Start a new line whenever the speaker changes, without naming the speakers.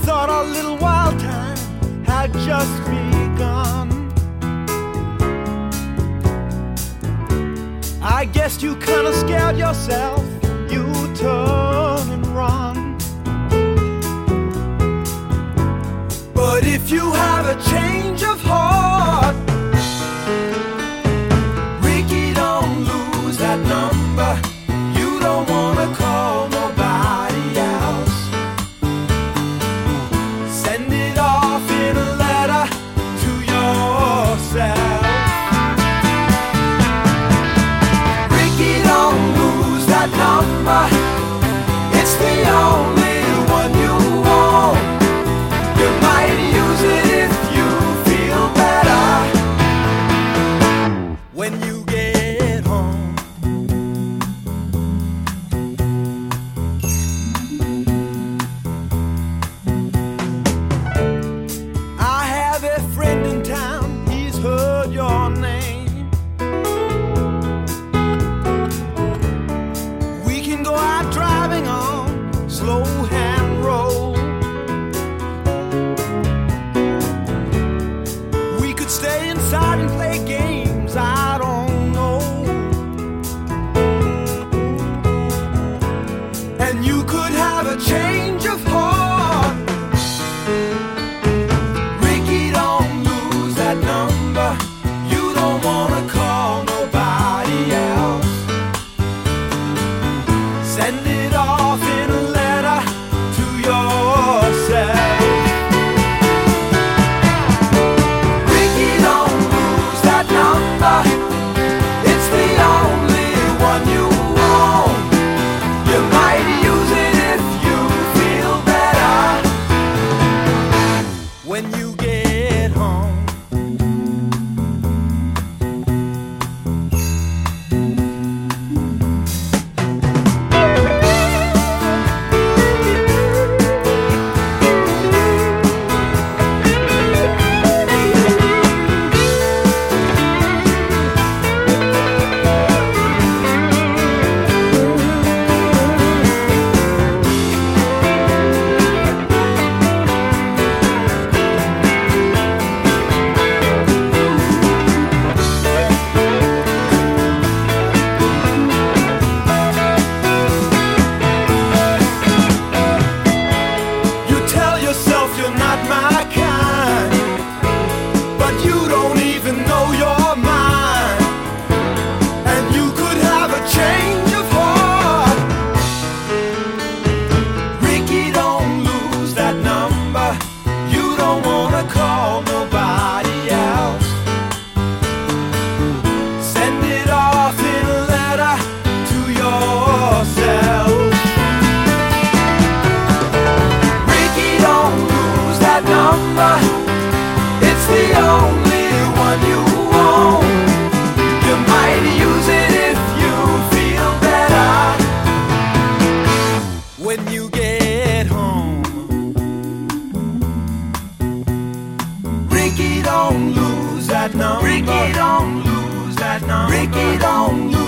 thought our little wild time had just begun. I guess you kinda scared yourself, you turn and run. But if you have a change of heart, Ricky, don't lose that number. You don't wanna call nobody else. Send it off in a letter to yourself. Ricky, don't lose that number. It's the only one you want. You might use it if you feel better when you get home. I have a friend in town, he's heard your name. We can go out driving on slow hand road. We could stay inside and play games, I don't know. And you could have a change of heart. Ricky, don't lose that number. You don't wanna call nobody else. Send it off in a letter to yourself. Ricky, don't lose that number. It's the only one you want. You might use it if you feel better when you get home. You tell yourself you're not my kind, but you don't even know your mind. And you could have a change of heart. Ricky, don't lose that number. You don't wanna call nobody else. Send it off in a letter to yourself. Ricky, don't lose that number. It's the only one you want. You might use it if you feel better when you get home. Ricky, don't lose that number. Ricky, don't lose that number. Ricky, don't lose